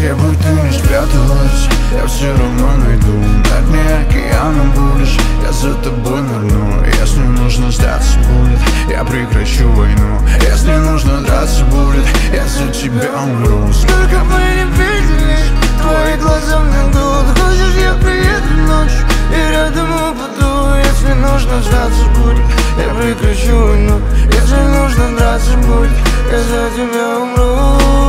Где бы ты ни спряталась, я все равно найду. На дне океана будешь, я за тобой нырну. Если нужно сдаться будет, я прекращу войну. Если нужно драться будет, я за тебя умру. Сколько бы ни виделись, твои глаза мне ждут. Хочешь, я приеду ночью и рядом упаду. Если нужно сдаться будет, я прекращу войну. Если нужно драться будет, я за тебя умру.